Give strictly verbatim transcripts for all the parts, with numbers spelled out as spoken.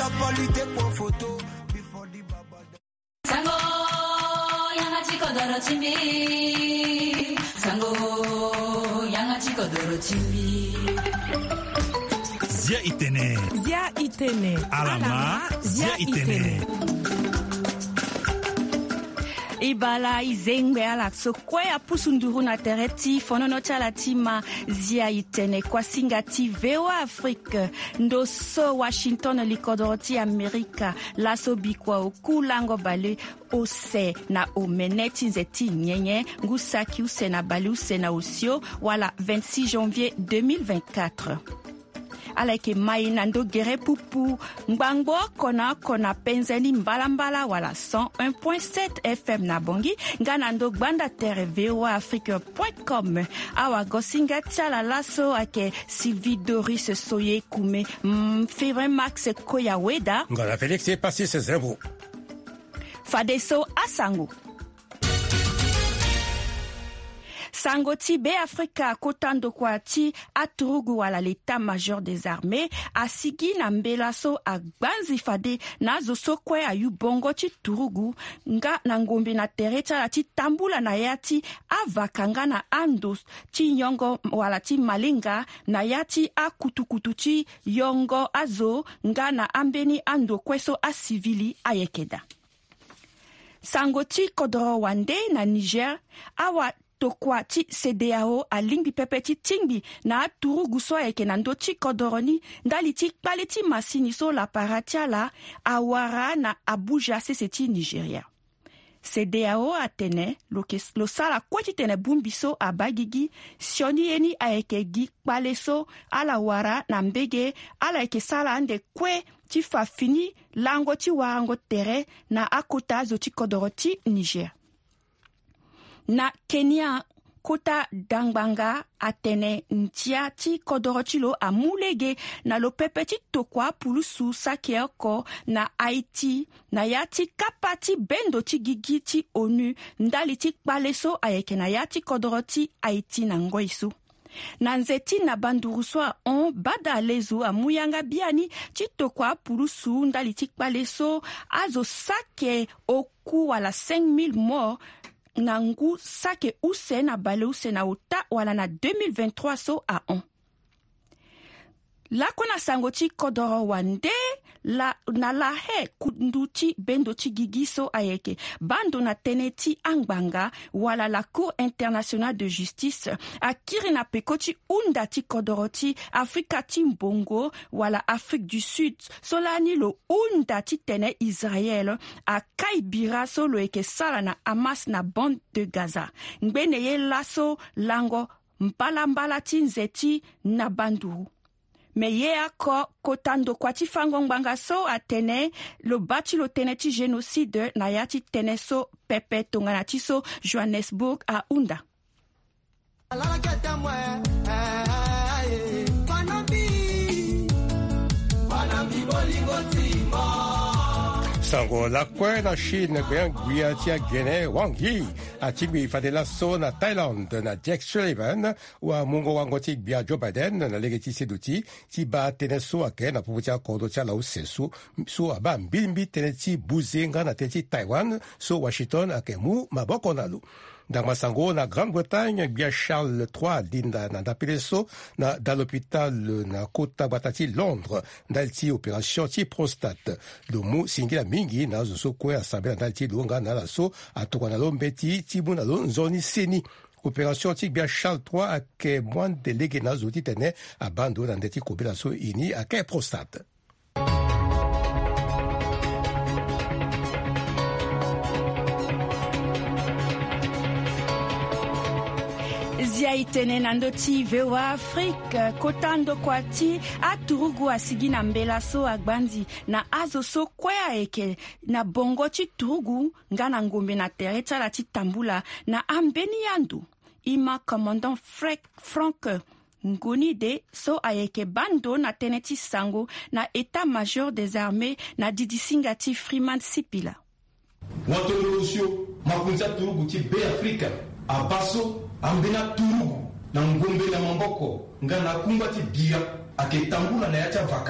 t'as pas lutté pour photo. Sango yanga chiko doro chimbi. Sango yanga chiko doro chimbi. Zia itene. Zia itene. Alama Zia itene. Ibala izengbe ala so kwea pusunduru na tereti fonono chala tima Zia itene kwa singati V O A Afrique ndo so Washington likodoroti Amerika laso bikwa okulango bale ose na omeneti nzeti nyenye ngusaki use na bale use na osio wala vingt-six janvier deux mille vingt-quatre. Alake mai nando gere pupu ngbango kona kona penzeni mbala mbala wala cent un point sept F M na bongi nganando gbanda tere V O A Afrique point com awa gosinga tiala laso ake Sylvie Doris Soye Kume mm, Févrin Max Koya Weda ngana Félix est passé ses zéro Fadeso Asango Sangoti be Afrika kotando kwa ti aturugu wala l'état-major des armées asigi na mbelaso agbanzi fade na zoso kwe ayu bongo ti turugu nga na ngombe na tereta la ti tambula na yati avakanga na ando ti yongo wala ti malinga na yati akutukutu ti yongo azo nga na ambeni ando kweso a civili ayekeda. Sangoti kodoro wande na Niger awa tokwa ti C D A O a lingbi pepe ti tingbi na turugu so eke na ndo ti kodoroni ndali ti kpale ti masini so la paratia la awara na Abuja sese ti Nigeria. C D A O atene lo, kes, lo sala kweti tene bumbiso a bagigi sioni eni a eke gi kpale so ala wara na mbege ala eke sala ande kwe ti fa fini lango ti warango tere na akota zo ti kodoro ti Niger. Na Kenya kota dangbanga atene ntia ti kodorochilo amulege na lo pepe ti tokwa pulusu sakieko na Haiti na yati kapati bendo ti gigi ti ONU ndali ti kpaleso ayeke na yati kodoroti Haiti na ngoisu. Na nzeti na banduruswa on bada lezu amuyanga biani ti tokwa pulusu ndali ti kpaleso azo sake oku wala cinq mille morts nangu sake use na bale use na ota wala na deux mille vingt-trois so a on. La kona sangoti kodoro wande la na la he kunduti bendo ti gigiso ayeke bando na teneti angbanga wala la Cour internationale de justice akiri na pekoti unda ti kodoro ti Afrika ti mbongo wala Afrique du Sud solani lo unda ti tene Israël a kaibira so lo eke sala na Hamas na bande de Gaza ngbene ye laso lango mbala mbala ti nzeti na banduru. Me ye ako kotando kwa ti fango ngbanga so atene lo bati lo tene ti génocide na ya ti tene so pepe tongana ti so Johannesburg a unda. Sango la kwe na Chine gwen guia tia Guinée Wang Yi a tigbi fadela so na Thailand na Jack Sullivan ou a mungo wango tig bia Joe Biden na legeti seduti ti ba tene so ake na puputia kodo tia lau sesu so aba mbimbi tene ti buzenga na tene ti Taiwan so Washington ake mu maboko nalu. Dans Massango, na Grande-Bretagne, bien Charles trois dinda na dapileso na dans l'hôpital na Kota Batati Londres dalti opération ti prostate. Le mot singila mingi na zo kwe assemblée dalti longa na laso atokana lombeti ti buna lo nzoni seni. Opération ti bien Charles trois ake moins délégué na zo titene abando na ndeti kobela so ini ake prostate. Zia itene nando ti V O A Afrique kotando kwa ti aturugu asigi na mbela so agbanzi na azo so kwea eke na bongo ti turugu nga na ngombe na tereta la ti tambula na ambeni yandu ima commandant Frank Ngoni de so ayeke bando na tene ti sango na état-major des armées na didisinga ti Freeman Sipila. Watolosio makunza turugu ti be Afrika abaso ambena turugu na ngombe na mamboko nga na kumba ti bia ake tambula na yacha vaka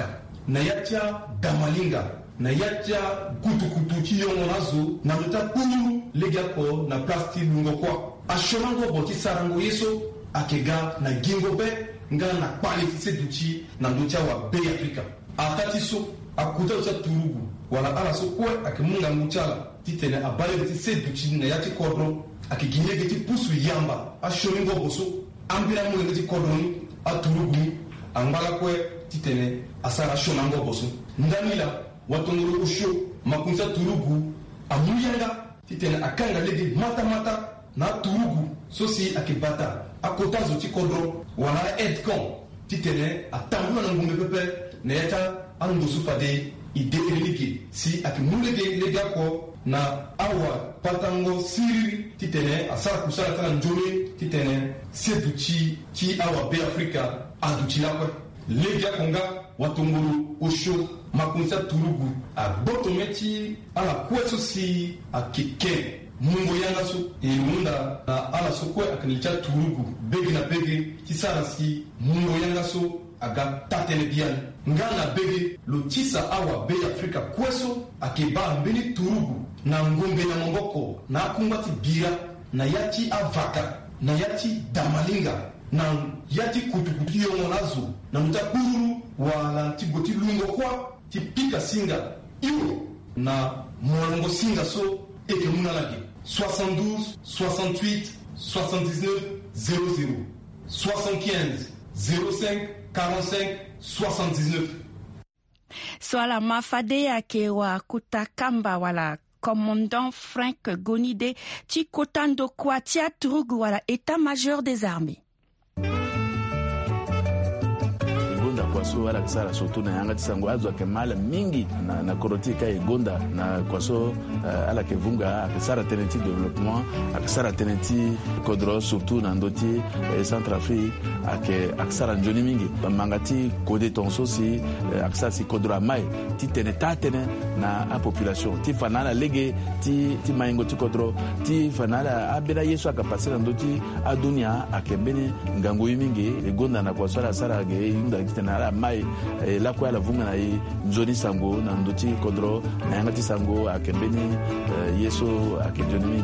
na yatia damalinga na yatia kutukutu chiyongo nazo na mta kulu lega ko na plasti lungo kwa ashonango boti sarango yeso akega na gingo be nga na quality seduchi na ndocha wa Bay Africa atati so akuta cha turugu wala ala so kwa akimunga muchala titene abale ti seduchi na yati kodro akiginyege ti pusu yamba ashonango boso ambira mu ti kodroni aturugu angala kwe titene asara shonango boso ndamila watongolo usho makunza turugu amuyanga titene akanga lege mata mata na turugu sosi akibata akotazo tikodro wana edcom titene atambula na ngumbe pepe na yata ando supade ide eliki si akimulege lega ko na awa patango siri titene asara kusala tana njome titene seduchi ki awa Bay Africa aduchi lakwe lega konga watongolo osho makunza turugu abotometi ala kweso si akike mungo yanga so irunda na ala so kwe akanicha turugu begi na begi kisara si mungo yanga so aga tatene bian ngana begi lo tisa awa Bay Africa kweso akeba mbeni turugu na ngombe na mongoko na kumbati bira na yati avaka na yati damalinga na yati kutukutu yongo nazo na mutakuru wala tigoti lungo kwa tipika singa iyo na mwalongo singa so eke munalage soixante-douze, soixante-huit, soixante-dix-neuf, zéro zéro soixante-quinze, zéro cinq, quarante-cinq, soixante-dix-neuf. Swala mafade yake wa kutakamba wala commandant Frank Gonide Chikotando Kwatia Turugu wala état-major des armées. Kwaso wala kisara sotu na yanga tisango azwa kemala mingi na, na korotika egonda na kwaso uh, ala kevunga akisara tenenti development akisara tenenti kodro surtout na ndoti eh, Centrafrique ake akisara njoni mingi mangati kode tonso si eh, akisara si kodro mai ti tene tatene na a population ti fanala lege ti ti maingo ti kodro ti fanala abera yesu akapasira ndoti adunia akembeni ngango mingi egonda na kwaso ala sara ge inda kitena mai eh, la kwa la vunga na i njoni sango na ndoti kodro na yangati sango akembeni eh, yeso akenjoni.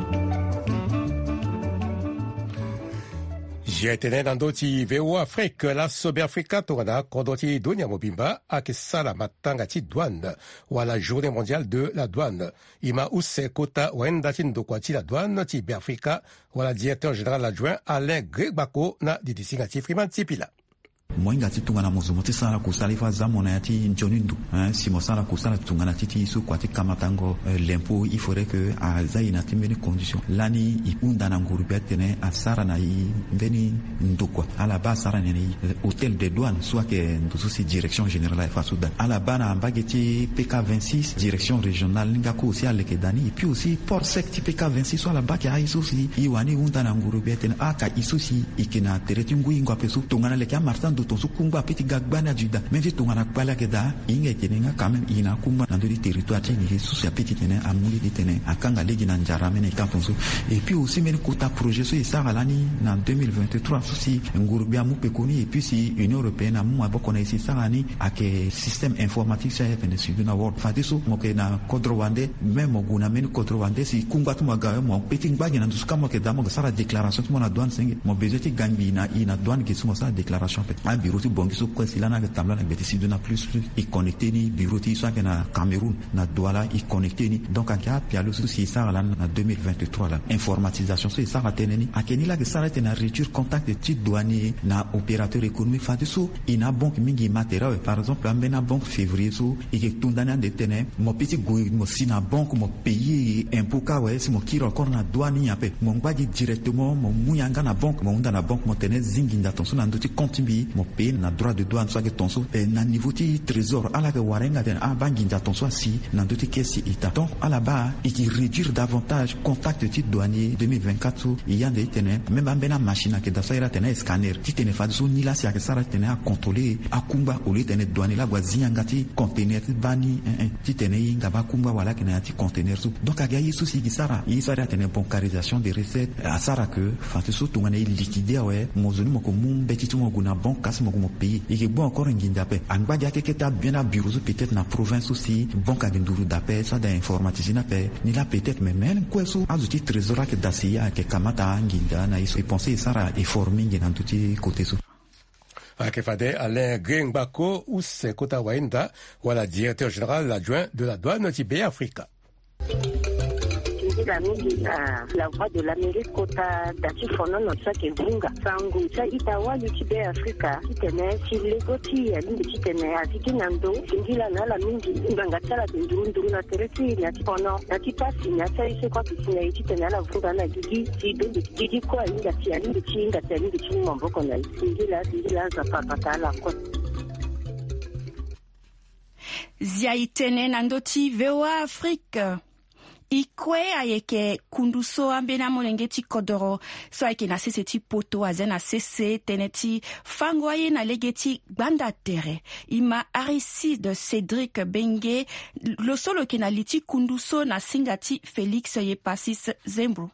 Jetene na ndoti V O Afrique la sobe Africa tongana kondoti dunia mobimba akisala matanga ti douane wala journée mondiale de la douane ima use kota wenda ti ndokwa ti la douane ti B Africa wala directeur général adjoint Alain Gregbako na didisinga ti Freeman Tipila. Moinga ti tungana mozumo ti sala kusala ifa zamona ya ti njonindu hein si mo sala kusala tungana ti ti su kwa ti kamatango euh, l'impôt il faudrait que a zaina ti mbeni condition lani i unda na nguru betene a sara na i mbeni ndukwa ala ba sara ne ni hôtel de douane soit que ndusu si direction générale fa soudan ala ba na mbage ti P K vingt-six direction régionale ninga ko aussi ale ke dani et puis aussi port sec ti P K vingt-six soit la ba ke a isu si i wani unda na nguru betene aka isu si ikena tereti ngui ngwa pesu tungana le ka martin ton su kumba piti gagbana juda mais tu ngana kwala keda inge kenenga quand même ina kumba na ndori territoire ti ni su ya piti tene amuli di tene akanga legi na njara mene kantonso et puis aussi mene kota projet so isa galani na deux mille vingt-trois si nguru bia mu pekoni et puis si Union européenne mu aboko na isi sangani ake système informatique sa fene suduna world fatiso mo ke na kodrowande même mo guna mene kodrowande si kumba tu magawe mo piti ngbaje na nduska mo ke damo sara déclaration mo na douane singe mo bezeti gangi na ina douane ke sumo sa déclaration pe a bureau ti bongi so ko silana ke tamla na beti siduna plus plus i connecté ni bureau ti so ke na Cameroun na Douala i connecté ni donc a ka pialo so si sara la na deux mille vingt-trois la informatisation so sara teneni akeni la ke sara tena rupture contact ti douanier na opérateur économique fatiso ina banque mingi matériel par exemple ambena banque février so i ke tundana de tene mo petit go mo sina banque mo payer impôt ka ouais si mo kiro encore na douane ya pe mo ngbaji directement mo muyanga na banque mo ndana banque mo tene zingi ndatonso na ndoti compte bi mo payer na droit de douane soit que tonso e na niveau ti trésor ala ke warenga den a bangi ndatonso si na ndoti kesi ita donc ala ba i ki réduire davantage contact ti douanier deux mille vingt-quatre so i yande tene même ambena machine ke da saira tene scanner ti tene fa so ni la si a ke sara tene a contrôler akumba au lieu tene douanier la gwazi ngati conteneur ti bani eh, eh, ti tene inga ba kumba wala ke na ti conteneur so donc a gayi so si ki sara i sara tene bancarisation des recettes a sara que fa so tungana liquider ouais mo zoni mo ko mum beti ti mo guna banque place mo pays et que bon encore un guindape angba dia que ta bien à bureau peut-être na province aussi bon ka nduru d'appel ça d'informaticien appel ni là peut-être mais même quoi so azuti trésor que dasia que kamata nginda na iso penser ça et forming dans tout côté so Akefade Alain Grengbako Ous Kota Wainda, voilà directeur général adjoint de la douane du B Africa. La la voix de l'Amérique kota dati fono no tsake vunga sangu cha itawa lichibe Afrika kitene chilegoti ya lindi kitene atiki nando ingila na la mingi nganga tsala ndundu na tereti ya tipono na tipasi na tsaise kwa kisinya kitene la vunga na gigi tido gigi kwa inga tia lindi chinga tia lindi chinga mboko na ingila ingila za papa tala kwa Ziaitene nandoti V O A Afrique ikwe ayeke kunduso ambena molengeti kodoro so ayeke na sese ti poto aze na sese tene ti fango aye na lege ti gbanda tere ima Aristide Cédric Bengue lo solo yeke na li ti kunduso na singa ti Félix ye Pasis Zembro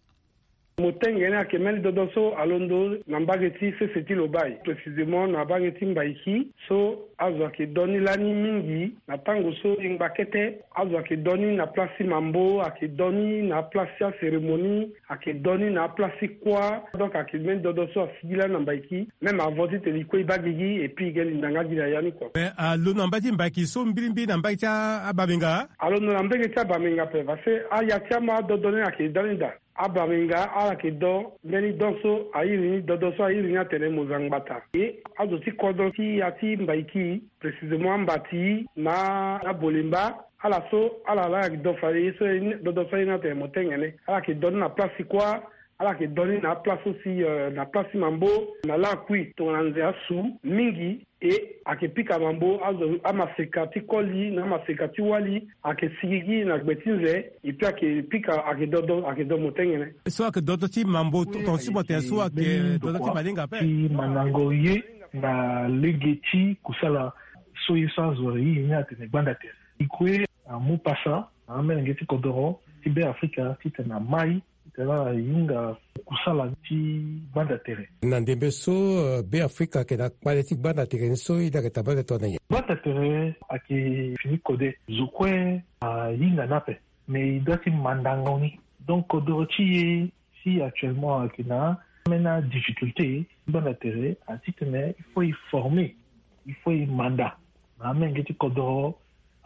Motengene akemeli dodoso alondo na mbageti seseti lobai précisément na mbageti mbaiki so azwa ke doni lani mingi na tango so ingbakete azwa ke doni na plasi mambo ake doni na plasi ya cérémonie ake doni na plasi kwa donc akemeli dodoso asigila na mbaiki même avoti telikwe bagigi et puis geli ndanga gila yani quoi mais alondo na mbageti mbaiki so mbilimbi na mbageti ababenga alondo na mbageti ababenga pe parce ayatiama dodone ake doni da Abaminga ala ke do meni doso ayiri dodoso ayiri nya tene mozangbata et azoti kodoti ati mbaiki précisément mbati na na bolimba ala so ala la do fari so dodoso ina tene motengene ala ke don na place quoi ala ke doni na place aussi uh, na place mambo na la kui to nanze asu mingi et akipika mambo azo amasekati koli na amasekati wali akesigigi na gbetinze et puis akipika akedodo akedo motengene so akedodo ti mambo ton sibote so akedodo ti malinga pe ti manango ye na legeti kusala so yisa zori nya tene gbanda te ikwe amu pasa amene ngeti kodoro ti be Afrika ti tena mai tela yinga kusala ti banda tere na ndembe so uh, be Afrika ke na kwaleti banda tere so ida ke tabale to na ye banda tere aki fini kode zukwe a uh, yinga nape mais idati mandangoni donc kodorochi si actuellement akina mena difficulté banda tere a titene il faut y former il faut y manda na mengeti kodoro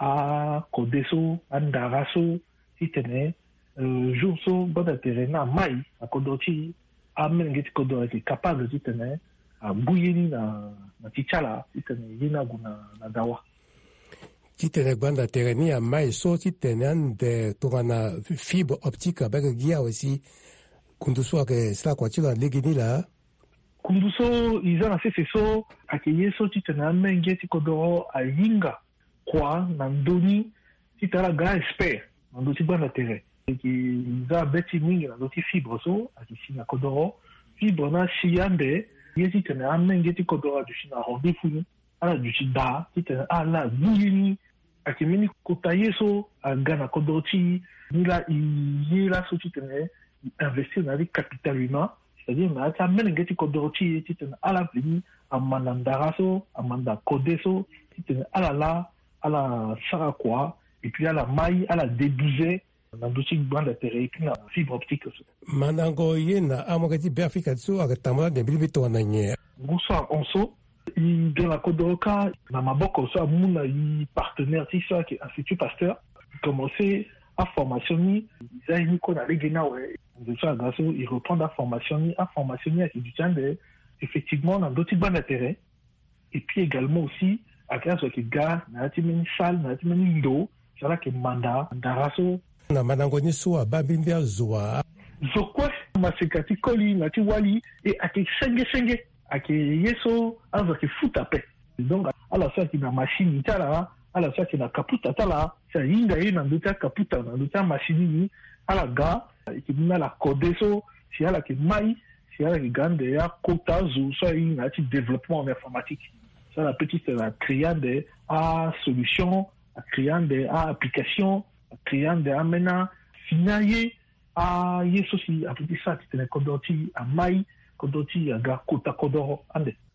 a kodeso andaraso titene Euh, jour so banda terena mai akodoti amengeti kodo est capable de tenir à bouillini na na tichala titene yina guna na dawa titene banda tereni a mai so titene de togana fibre optique avec gia aussi kunduso ke sla kwa chila legini la kunduso izana sese so akeye so titene amengeti kodo a yinga kwa na ndoni titala ga expert na ndoti banda terena qui za beti mingi na doti fibre so akisi na kodoro fibre na siande yesi tena amengeti kodoro du na rendez-vous ala du da tena ala buyini akimini kotaye so agana kodoti nila yela so tena investir na capital humain c'est-à-dire na ta mengeti kodoti tena ala vini amanandara so amanda kodeso tena ala la ala sara kwa et puis ala mai ala débuser na duci banda tere puis na fibre optique manango yena amogati be Afrika so agatama de bilbito na nye gusa onso i de la kodoka na maboko so muna i partenaire ti so ki Institut Pasteur commencer à formation ni zaini ko na legena we de ça gaso il reprend la formation ni à formation ni qui du temps de effectivement na duci banda tere et puis également aussi à grâce au gars na ti mini salle na ti mini ndo ça là que manda ndaraso na manango ni so abambi azwa zokwe masekati koli na ti wali e ake senge senge ake yeso azo ke futa pe donc ala sa ki na machine tala ala sa ki na kaputa tala sa yinga ye na nduta kaputa na nduta machine ni ala ga ki na la kodeso si ala ki mai si ala ki gande ya kota zo so ina ti développement en informatique ça la petite la créant des a solution a créant des a application créant de amena finaye a yeso si apiti sa tene kodoti a mai kodoti a ga kota kodoro ande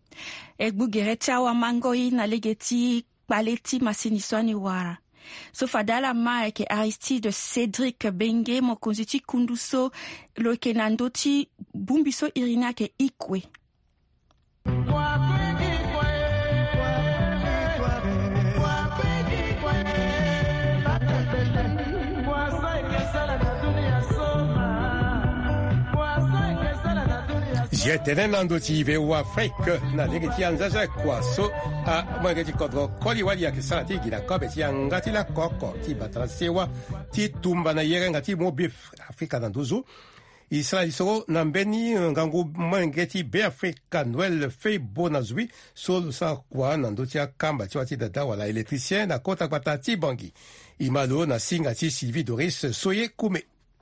e gbugere chawa mangoi na legeti kpaleti masiniswani wara. So fadala ma ke Aristide Cédric Bengue mokonzi ti kunduso lo ke nandoti bumbiso irina ke ikwe. Jetene nandoti ve wa Afrique na legeti anzaza kwaso a mageti kodro koli wali ya kisati gina kobe ti ngati la koko ti batrasewa ti tumba na yere ngati mobi Afrika nanduzu Israel so nambeni ngangu mangeti be Afrika Noël fe bonazui so sa kwa nandoti akamba ti wati dada wala électricien na kota kwata ti bangi imalo na singa ti Sylvie Doris soye kume.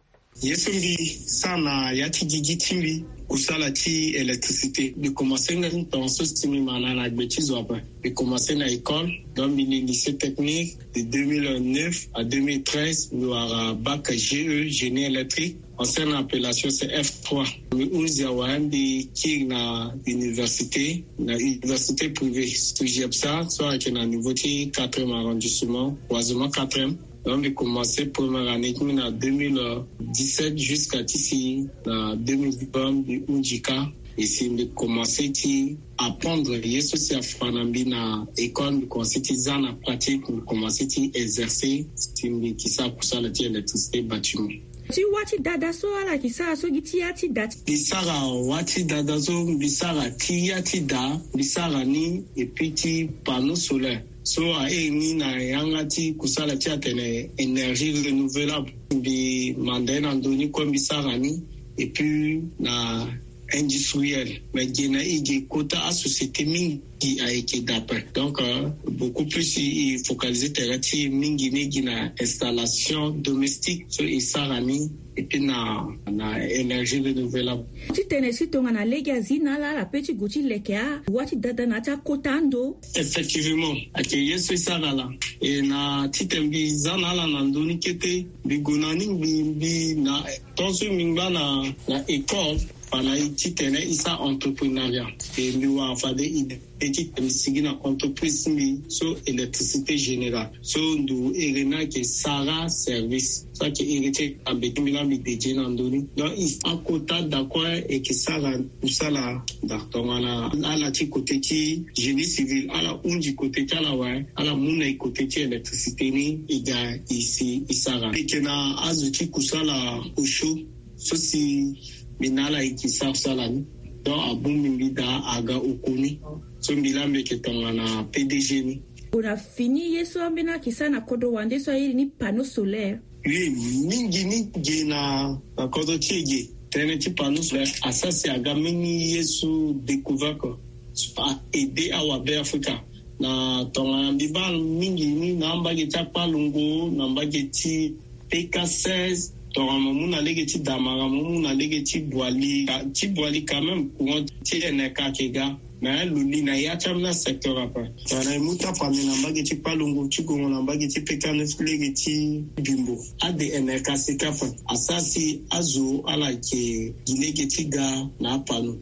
Yesumbi sana yati gigi timbi kusala ti électricité de commencer dans ce stimi manana gbetizo apa de commencer na école dans le lycée technique de deux mille neuf à deux mille treize nous a bac G E génie électrique ancienne appellation c'est F trois mais unzia wandi ki na université na université privée Sujepsa soit qui na niveau ti quatrième arrondissement quasiment quatrième. Donc, j'ai commencé première année en deux mille dix-sept jusqu'à ici, en deux mille vingt, de Undjika. Et c'est de commencer à apprendre, yes, aussi à Fanambi na école, de commencer à la pratique, de commencer à exercer, c'est qui ça pour ça, l'électricité bâtiment. Tu wati dadaso ala kisa so giti ati dat bisara wati dadaso bisara ki ati da bisara ni et puis ti panneau solaire so a ni na yangati kusala ti atene énergie renouvelable bi mandena ndoni ko bisara ni et puis na industriel mais gena igi kota a société mingi a été d'après donc euh, beaucoup plus il focaliser terati mingi mingi na installation domestique sur isarani et puis na na énergie renouvelable ti tenesi tonga na lega zina la la petit guti lekea wati dada na ta kotando effectivement ake yeso isara la et na titembi zana la na ndoni kete bigonani bi na tonso mingba na na école pana ititene isa entrepreneuriat et nous avons fait des petites sigina entreprise mi so électricité générale so ndu erena ke Sara service ça qui hérité avec mila mi dédié nandoni donc il à côté d'accord et que Sara pour ça là d'artongana à la ti côté ti génie civil à la un du côté ti la ouais à la muna côté ti électricité ni ida ici Sara et que na azuti kusala ushu so si minala ikisa salani donc abumi mbida aga ukuni so milambe ketanga na P D G ni on a fini yeso ambena kisana kodo wande so hili ni panneau solaire oui mingi ni gena na kodo tiege tene ti panneau solaire asasi aga mini yesu découvert ko a aider awa be Afrika na tonga mbibal mingi ni namba geta palungo namba geti P K seize donc muna legeti damara muna legeti boali ti boali quand même courant ti eneka kega na luli na ya chamna secteur apa tana muta pamina mageti palungu ti gongo na mageti pekane legeti bimbo ade eneka sekafa asasi azu ala ke gilegeti ga na panu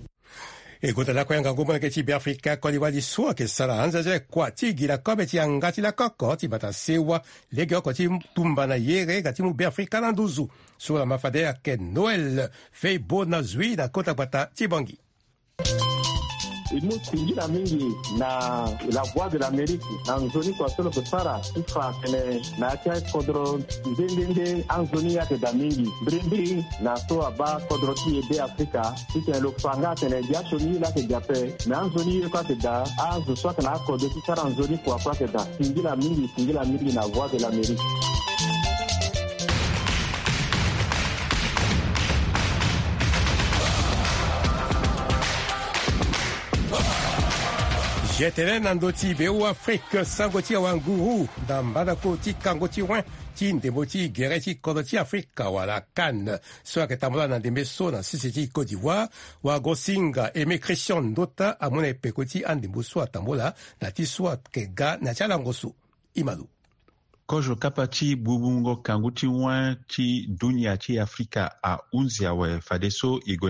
e kota la kwanga ngoma ke ti Afrika ko liwa di so ke sala anzaze kwa ti gila kobe ti angati la koko ti bata sewa lege ko ti tumba na yere ga ti mu Afrika na nduzu so la mafadea ke Noël fe bona zui na kota bata ti bangi nous tingira mingi na la voix de l'Amérique en zone kwa solo kusara ifa kene na tia kodro ndende en zone ya ke da mingi brindi na so aba kodro ti ebe Afrika ite lo fanga kene dia choni la ke jape na en zone kwa ke da a zo so kana kodro ti sara en zone kwa kwa ke da tingira mingi tingira mingi na voix de l'Amérique. Jetene nandoti veu Afrique sangoti wanguru dambada ko ti kangoti wan ti ndemoti gereti kodoti Afrika wala kan so ke tamla na dembeso na sisiti Côte d'Ivoire wa gosinga eme Christian ndota amone pekoti andimbuso atambola na ti swat ke ga na chala ngosu imalu kojo kapati bubungo kanguti wan ti dunia ti Afrika a unzia we fadeso igona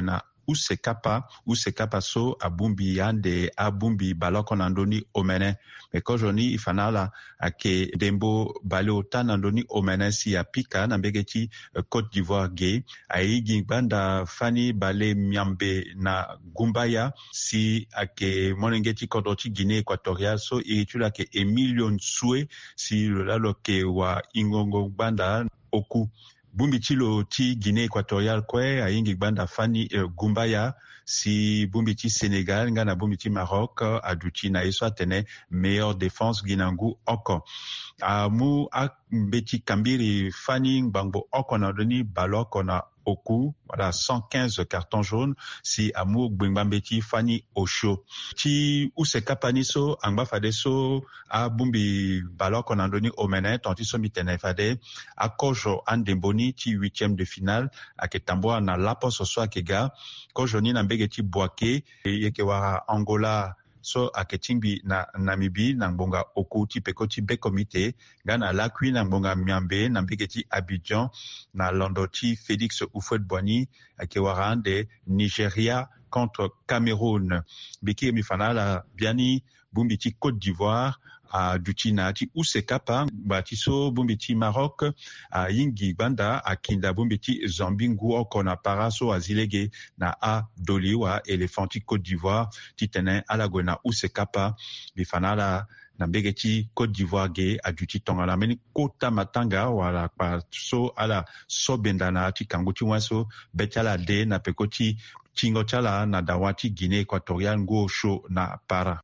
usekapa usekapa so abumbi yande abumbi baloko nandoni omene me kojoni ifanala ake dembo bale otana ndoni omene si apika na mbegeti uh, Côte d'Ivoire ge aigi banda fani bale miambe na gumbaya si ake monengeti kodoti Guinée équatoriale so iritula ke Emilio Nsue si lalo ke wa ingongo banda oku bumbi chilo ti Guinée équatoriale kwe aingi banda fani uh, gumbaya si bumbi ti Sénégal nga na bumbi ti Maroc aduti na eso atene meilleure défense ginangu oko amu akmbeti kambiri fani ngbango oko na doni baloko na oku voilà cent quinze cartons jaunes si amu gbengbambeti fani osho ti usekapani so angba fade so a bumbi baloko na doni omene tonti so mitene fade akojo andemboni ti huitième de finale aketamboa na lapo so so akega kojo ni na mbege ti Boaké yeke wara Angola so aketimbi na Namibie na ngbonga oku ti peko ti be comité nga na lakui na ngbonga miambe na mbege ti Abidjan na londo ti Félix Houphouët-Boigny ake wara de Nigeria contre Cameroun biki mi fanala biani bumbi ti Côte d'Ivoire a dutina ti usekapa bati so bumbi ti Maroc a yingi banda akinda bumbi ti Zambingu oko na para so azilege na a doliwa elefanti Côte d'Ivoire ti tene alago na usekapa bifanala na mbege ti Côte d'Ivoire ge aduti tongala meni kota matanga wala pa so ala so bendana ti kangu ti waso betala de na pekoti chingo chala na dawati Guinée équatoriale ngo sho na para.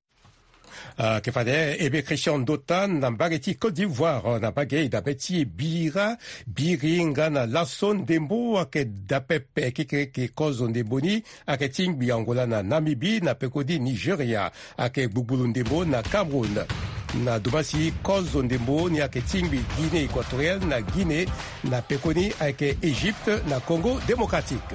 Uh, ke fade ebe Christian Dotan na mbage ti Côte d'Ivoire na mbage dape ti bira biringa na lason dembo ake dape peke ke ke kozo ndembo ni ake tingbi Angola na Namibie na pekodi Nigeria ake bubulu ndembo na Cameroun na dumasi kozo ndembo ni ake tingbi Guinée équatoriale na Guinée na pekoni ake Égypte na Congo démocratique.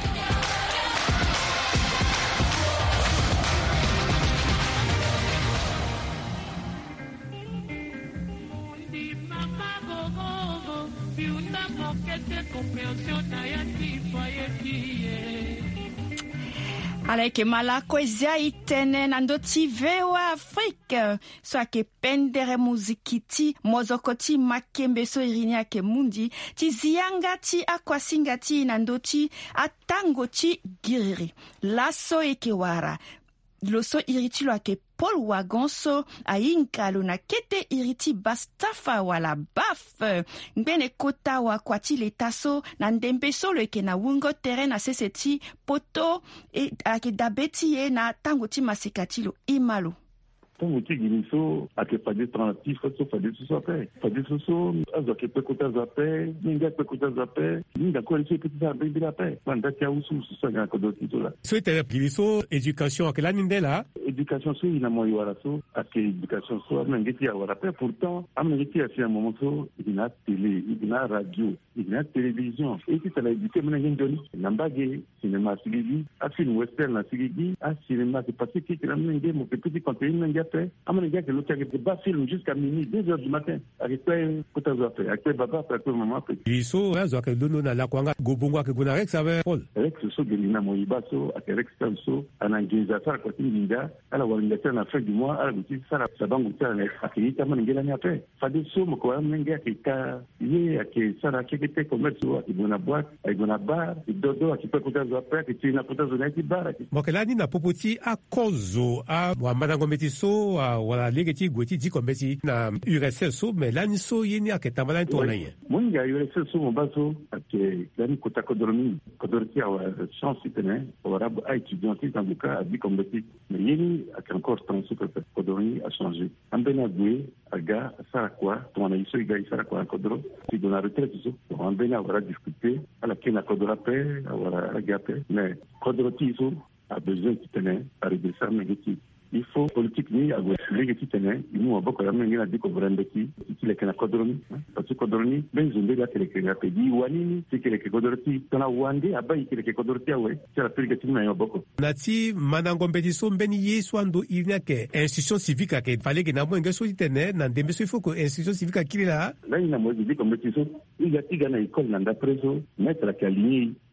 Alaike malako ezia itene na ndoti vewa Afrique so ake pendere muziki ti mozoko ti makembe so irini ake mundi ti zianga ti akwasinga ti na ndoti atango ti giriri laso eke wara loso iriti lo ake Paul Wagonso ainkalo na kete iriti bastafa wala baf ngbene kota wa kwati letaso na ndembe solo eke na wungo terrain na seseti poto e ake dabeti ye na tango ti masikati lo imalo. Tango ti gini so ake fadi transitif so fadi so ape fadi so so azo ake pekota zape ninga pekota zape ninga ko so pekota zape bila ape manda ti ausu so ga ko do ti so la so ite gini so éducation ake la nindela éducation so ina mo yara so ake éducation so amenge ti awara pe pourtant amenge ti afi un moment so ina télé ina radio ina télévision et ti tala éduquer mena ngeni nambage cinéma sigigi a film western na sigigi a cinéma c'est parce que ti na menge mo petit contenu ngi ape amene ngi ke lo ti ke ba film jusqu'à minuit deux heures du matin avec kota zape avec baba avec maman pe iso azo ake dono na la kwanga gobongo ake gona rex ave Paul rex so gelina mo ibaso ake rex so anangiza sara kwa tinginga ala walinga na fin du mois ala biti sara sabangu tana ake ita mane ngela ni ape fadi so mo ko amenge ake ka ye ake sara ake te commerce ake bona boîte ake bona bar dodo ake pe kota zape ake tina kota zona ake bar ake mokelani na popoti akozo a wa madango metiso a wala legeti goti di kombeti na U R S S so mais lani so yeni ake tamala to na ye munga U R S S so mo baso ake lani kota kodormi kodorti a chance itene wala a étudiant dans le cas di kombeti mais yeni ake encore temps super kodormi a changé ambena bwe aga sarakwa to na iso iga sarakwa kodoro ti dona retraite so ambena wala discuter ala kena kodora pe wala agape mais kodorti so a besoin kitene a redresser négatif. Il faut politique ni à gauche les qui tenaient nous on va quand même a dit qu'on voulait mbeki qui les kana kodoroni parce que kodoroni ben zombe la tele kana pedi wani c'est que les kodoroti tona wande abai que les kodoroti awe c'est la pire que tu m'as boko nati manango mbetiso mbeni yesu ando ivnia ke institution civique ke fallait que na mwenga so tene na ndembe so il faut que institution civique kile la là il na mo dit comme mbetiso il y a tigana école nanda preso mettre la kaligny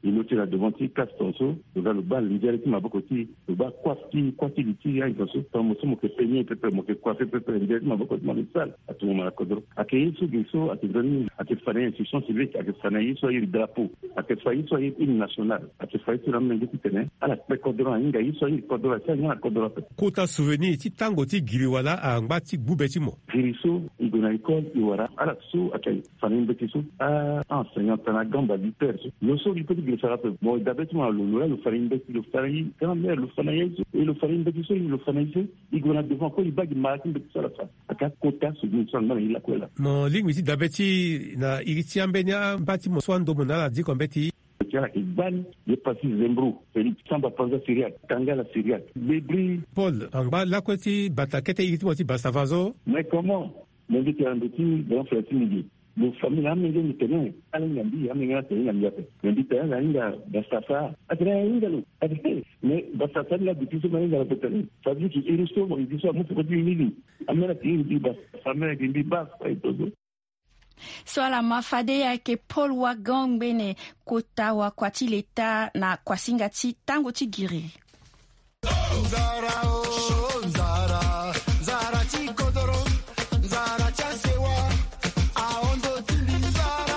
inoti la devanti kastonso doza loba linjari ti maboko ti loba kwati kwati liti ya itonso tomo somo ke penye pepe mo ke kwafe pepe linjari ti maboko ti malisal atu mala kodro ake yesu giso ake doni ake fane institution civique ake fane yesu ayi drapeau ake fa yesu ayi hymne national ake fa yesu ramenge ti tene ala pe kodro inga yesu ayi kodro sa nya kodro pe kota souvenir ti tango ti giriwala a ngba ti gbube ti mo giriso igona école iwara ala so ake fane mbeki so a enseignant na gamba du père lo so li petit grisara pe bon d'habitude lo lo lo fane mbeki lo fane grand mère lo fane yesu e lo fane mbeki so lo fane yesu igona devant ko ibagi maraki mbeki so la fa aka kota souvenir so na ila kwela mo lingwi ti dabeti na iriti ambenya mbati mo swando mo na la di kombeti Tiara Ibani, je passe Zembro, Félix Samba Panza Syriac, Tangala Syriac, Bébri. Paul, en bas, là, quoi, tu batakete, il dit, Bastavazo. Mais comment? Mais tu as un petit, dans le famille. Nos familles, la maison de terrain, à l'Ingambi, à l'Ingambi, à l'Ingambi. Mais tu as un Bastafa, à l'Ingambi, à l'Ingambi. Mais Bastafa, là, depuis ce moment, il a la pétale. Ça veut dire qu'il est resté, il dit ça, moi, pour dire, il dit, Amena, il dit, Bastafa, il dit, Bastafa, et tout ça. Swala mafade yake Paul Wagangbene kota wa kwati leta na kwasinga ti tango ti giri. Nzara o nzara nzara ti kodoro nzara chasewa aondo ti nzara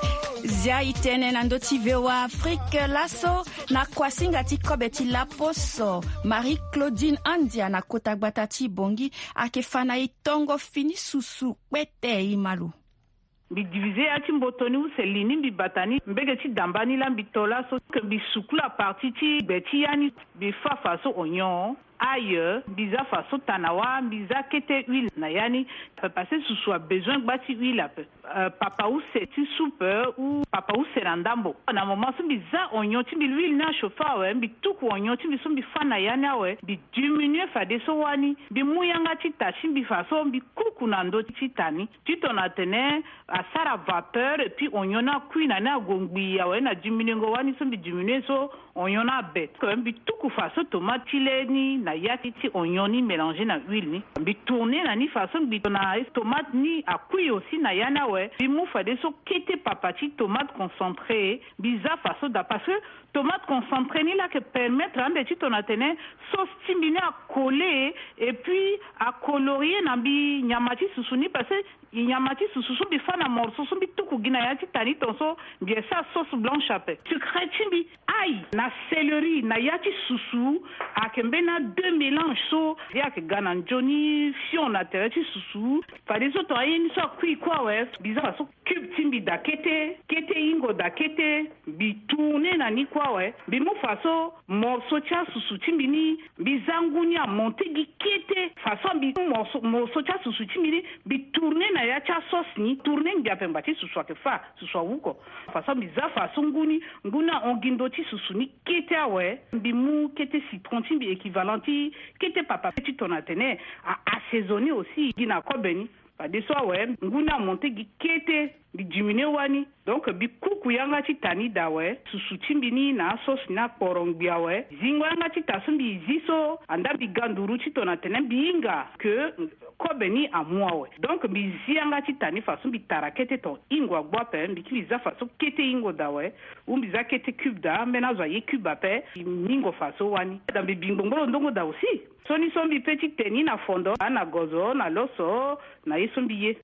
o zia itene na ndo ti vewa Afrique laso na kwasinga ti kobe ti laposo Marie Claudine Andia na kota gbata ti bongi ake fana itongo fini susu kwete imalu. Bi divisé ati mbotoni ou selini bi batani mbege ti dambani la bitola so que bi sukula parti ti beti yani bi fa faso onyon ailleurs biza faso tanawa biza kete huile na yani peut passer sous soit besoin bati huile peu euh, papa ou c'est ti soupe ou papa ou c'est randambo na moment so biza onyon ti bi huile na chauffa ouais bi tout onyon ti bi so bi fa na yani ouais bi diminuer fa de so wani bi muyanga ti tachi bi faso bi kuku na ndo ti tani ti ton atene à sara vapeur et puis onyon na cuit na na gongbi ya ouais na diminuer ngo wani so bi diminuer so onyon na bet quand même bi tout ku faso tomate leni na yati ti oignon ni mélangé na huile ni bi tourner na ni façon bi na tomate ni a cuit aussi na yana ouais bi mu fa de so kete papati tomate concentré biza façon da parce que tomate concentré ni là que permettre un petit on a tenu sauce timbiné à coller et puis à colorier na bi nyamati susuni parce que nyamati sususu bi fa na morceau so bi tuku gina yati tani tonso bien ça sauce blanche apé sucré timbi aïe na céleri na yati susu a kembe na deux mélanges so ya que gana Johnny fion na tereti susu fa des autres ayin so kui quoi ouais bizarre so cube timbi da kete kete ingo da kete bi tourner na ni quoi ouais bi mo faso morceau cha susu timbi ni bizangunya monter gi kete façon bi morceau morceau cha susu timbi ni bi tourner na ya cha sauce ni tourner ngia pemba ti susu ke fa susu wuko façon biza façon nguni nguna ongindo ti susu ni kete ouais bi mu kete citron timbi équivalent ti kete papa petit tonatene a assaisonner aussi gina kobeni pa de so ouais nguna monter gi kete bi diminuer wani donc bi kuku yanga ti tani da ouais susu timbini na sauce na korongbia ouais zingo yanga ti tasumbi ziso anda bi ganduru ti tonatene binga que kobeni a moi ouais donc bi zianga ti tani façon bi tarakete to ingwa gwa pe bi ki za façon kete ingo da ouais ou bi za kete cube da mena zo ye cube ape ningo façon wani da bi bingbongolo ndongo da aussi soni sombi petit teni na fondo na gozo na loso na yesombiye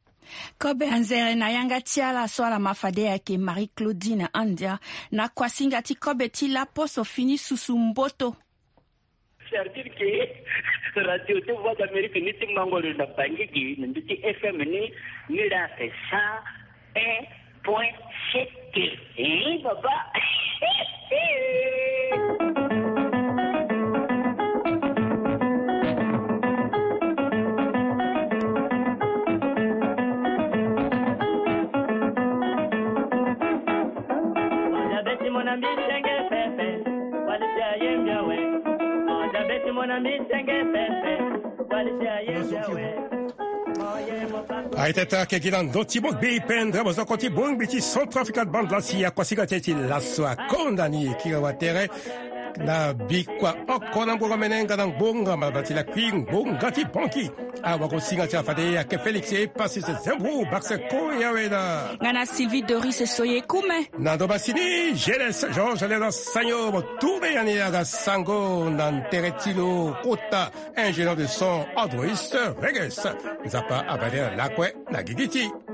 Kobe anzere na yanga tiala swala mafade yake Marie Claudine Andia na kwasinga ti kobe ti la poso fini susu mboto. C'est-à-dire que radio de voix d'Amérique ni ti mangolo na bangi ki ni ti F M ni ni la c'est ça un point sept. Eh baba. Aiteta ke gilan do ti bok be pendre mo zo konti bong biti Centrafrica band la sia kwasiga teti la soa kondani ki wa tere na bikwa okona mbonga menenga na mbonga mabatila kwing bonga ti bonki awa ko singa cha fade ya ke Felix e pasi se zembu bakse ko yawena ngana Sylvie Doris soye kume na do basini Jeles Georges le sanyo mo tourne yani aga sango nan teretilo kota ingénieur de son Androis Reges zapa abade la kwe na gigiti